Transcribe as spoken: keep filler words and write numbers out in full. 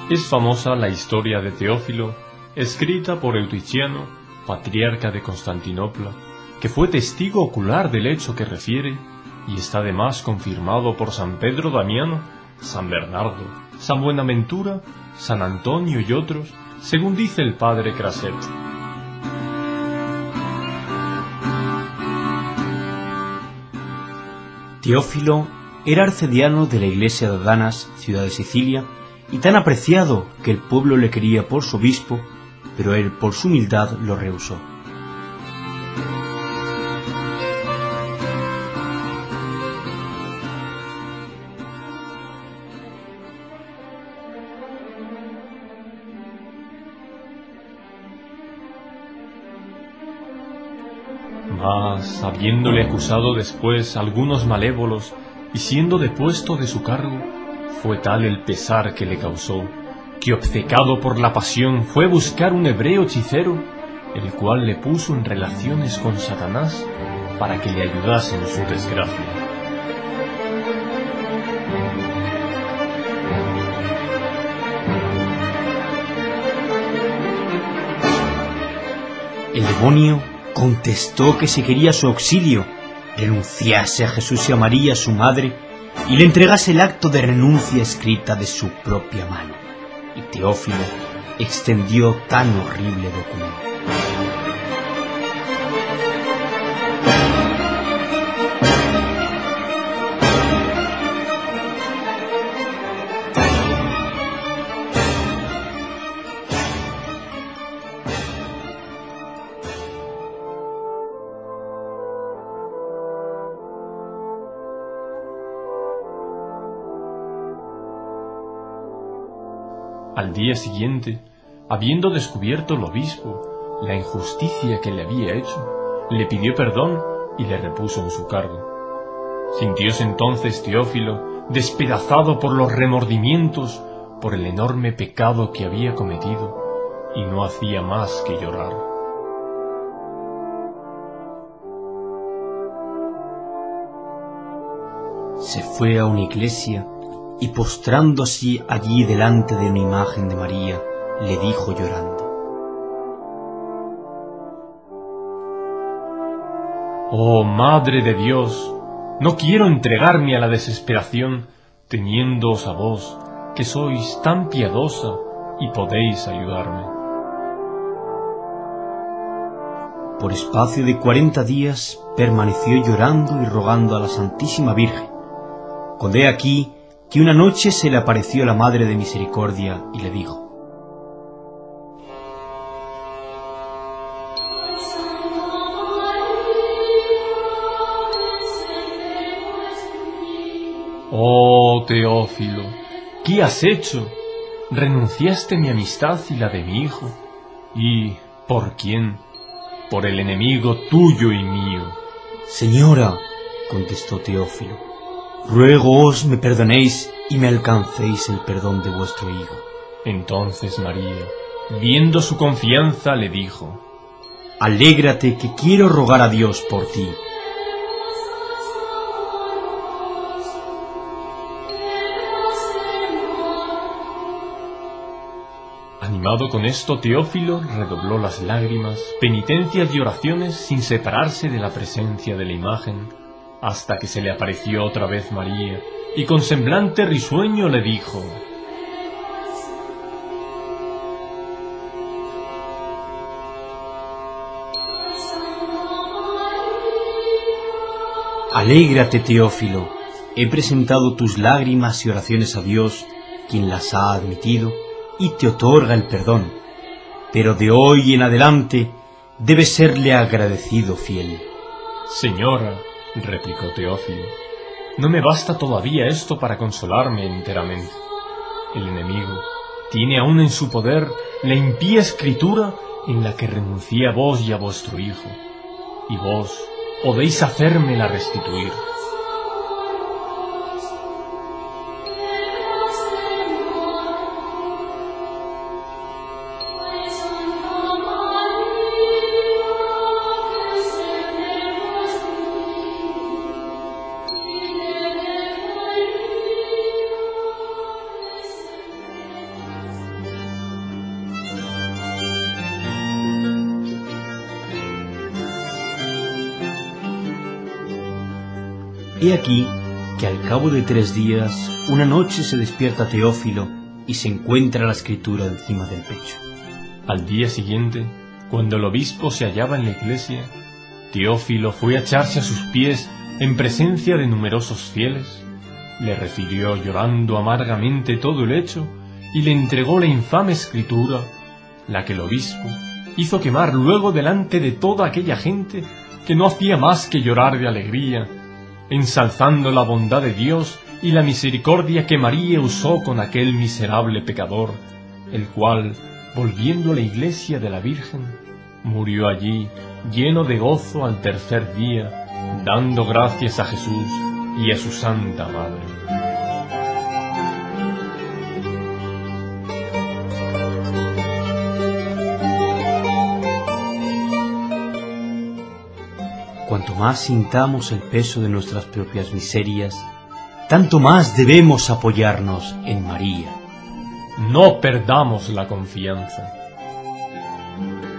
Es famosa la historia de Teófilo, escrita por Euticiano, patriarca de Constantinopla, que fue testigo ocular del hecho que refiere, y está además confirmado por San Pedro Damiano, San Bernardo, San Buenaventura, San Antonio y otros, según dice el padre Craset. Teófilo era arcediano de la iglesia de Adanas, ciudad de Sicilia, y tan apreciado que el pueblo le quería por su obispo, pero él por su humildad lo rehusó. Mas, habiéndole acusado después algunos malévolos, y siendo depuesto de su cargo, fue tal el pesar que le causó, que obcecado por la pasión fue buscar un hebreo hechicero, el cual le puso en relaciones con Satanás, para que le ayudase en su desgracia. El demonio contestó que si quería su auxilio, renunciase a Jesús y a María, su madre, y le entregase el acto de renuncia escrita de su propia mano. Y Teófilo extendió tan horrible documento. Al día siguiente, habiendo descubierto el obispo la injusticia que le había hecho, le pidió perdón y le repuso en su cargo. Sintióse entonces Teófilo despedazado por los remordimientos por el enorme pecado que había cometido, y no hacía más que llorar. Se fue a una iglesia y postrándose allí delante de una imagen de María, le dijo llorando: «Oh Madre de Dios, no quiero entregarme a la desesperación, teniéndoos a vos, que sois tan piadosa y podéis ayudarme». Por espacio de cuarenta días permaneció llorando y rogando a la Santísima Virgen, cuando he aquí que una noche se le apareció la Madre de Misericordia y le dijo: «Oh Teófilo, ¿qué has hecho? Renunciaste mi amistad y la de mi hijo. ¿Y por quién? Por el enemigo tuyo y mío». «Señora», contestó Teófilo, «ruégoos me perdonéis y me alcancéis el perdón de vuestro hijo». Entonces María, viendo su confianza, le dijo: «Alégrate, que quiero rogar a Dios por ti». Animado con esto, Teófilo redobló las lágrimas, penitencias y oraciones sin separarse de la presencia de la imagen, hasta que se le apareció otra vez María, y con semblante risueño le dijo: «Alégrate, Teófilo, he presentado tus lágrimas y oraciones a Dios, quien las ha admitido, y te otorga el perdón, pero de hoy en adelante debes serle agradecido fiel». «Señora», replicó Teófilo, «no me basta todavía esto para consolarme enteramente. El enemigo tiene aún en su poder la impía escritura en la que renuncié a vos y a vuestro hijo, y vos podéis hacérmela restituir». He aquí que al cabo de tres días, una noche se despierta Teófilo y se encuentra la escritura encima del pecho. Al día siguiente, cuando el obispo se hallaba en la iglesia, Teófilo fue a echarse a sus pies en presencia de numerosos fieles, le refirió llorando amargamente todo el hecho y le entregó la infame escritura, la que el obispo hizo quemar luego delante de toda aquella gente que no hacía más que llorar de alegría, ensalzando la bondad de Dios y la misericordia que María usó con aquel miserable pecador, el cual, volviendo a la iglesia de la Virgen, murió allí lleno de gozo al tercer día, dando gracias a Jesús y a su Santa Madre. Cuanto más sintamos el peso de nuestras propias miserias, tanto más debemos apoyarnos en María. No perdamos la confianza.